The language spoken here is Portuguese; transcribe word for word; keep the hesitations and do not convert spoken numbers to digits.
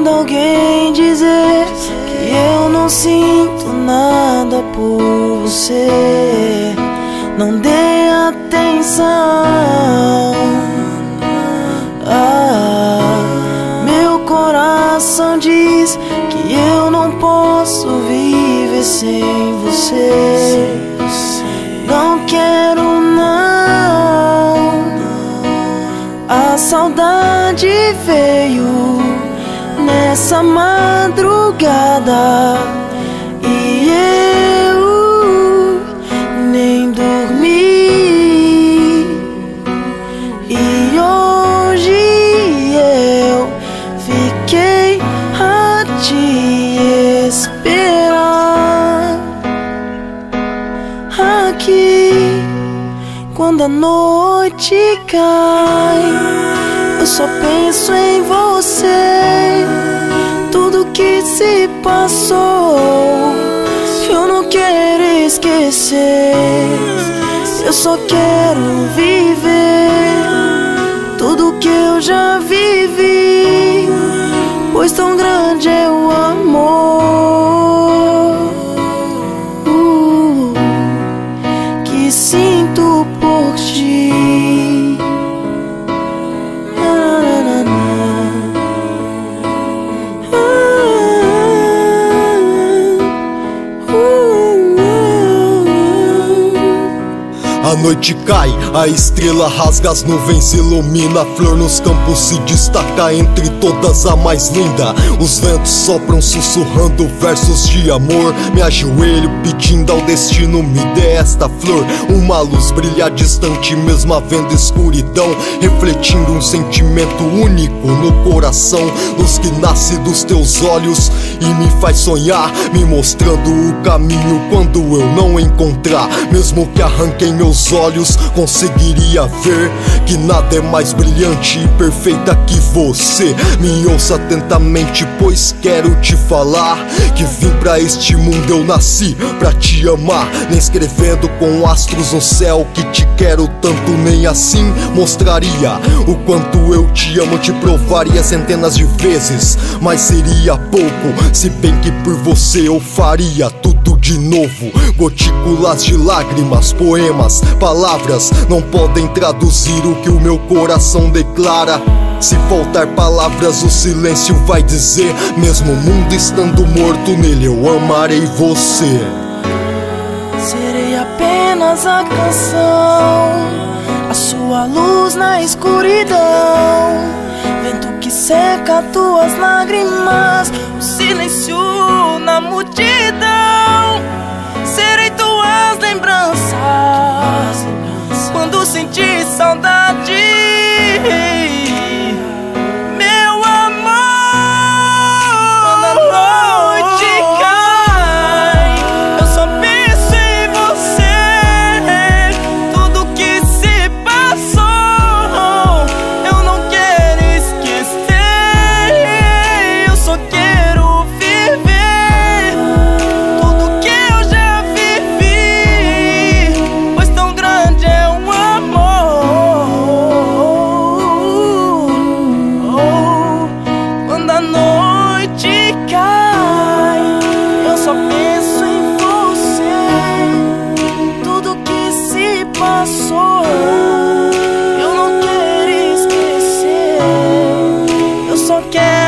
quando alguém dizer que eu não sinto nada por você, não dê atenção. Ah, meu coração diz que eu não posso viver sem você. Não quero não. A saudade veio nessa madrugada e eu nem dormi. E hoje eu fiquei a te esperar aqui. Quando a noite cai, eu só penso em você. Tudo que se passou, eu não quero esquecer. Eu só quero viver tudo que eu já vivi, pois tão grande é o amor uh, que sinto por ti. A noite cai, a estrela rasga as nuvens, ilumina a flor nos campos, se destaca entre todas a mais linda. Os ventos sopram sussurrando versos de amor. Me ajoelho pedindo ao destino, me dê esta flor. Uma luz brilha distante mesmo havendo escuridão, refletindo um sentimento único no coração. Luz que nasce dos teus olhos e me faz sonhar, me mostrando o caminho quando eu não encontrar. Mesmo que arranquem meus olhos, conseguiria ver que nada é mais brilhante e perfeita que você. Me ouça atentamente, pois quero te falar que vim pra este mundo, eu nasci pra te amar. Nem escrevendo com astros no céu que te quero tanto, nem assim mostraria o quanto eu te amo. Te provaria centenas de vezes, mas seria pouco, se bem que por você eu faria tudo de novo. Gotículas de lágrimas, poemas, palavras não podem traduzir o que o meu coração declara. Se faltar palavras, o silêncio vai dizer. Mesmo o mundo estando morto, nele eu amarei você. Serei apenas a canção, a sua luz na escuridão, vento que seca tuas lágrimas, o silêncio na multidão. Serei tuas lembranças quando sentir saudade. Meu amor, quando a noite cai, eu só penso em você. Tudo que se passou, eu não quero esquecer. Eu só quero viver tudo que eu já vivi, pois tão grande é o amor. Oh, quando a noite cai, eu só penso em você. Tudo que se passou, eu não quero esquecer. Eu só quero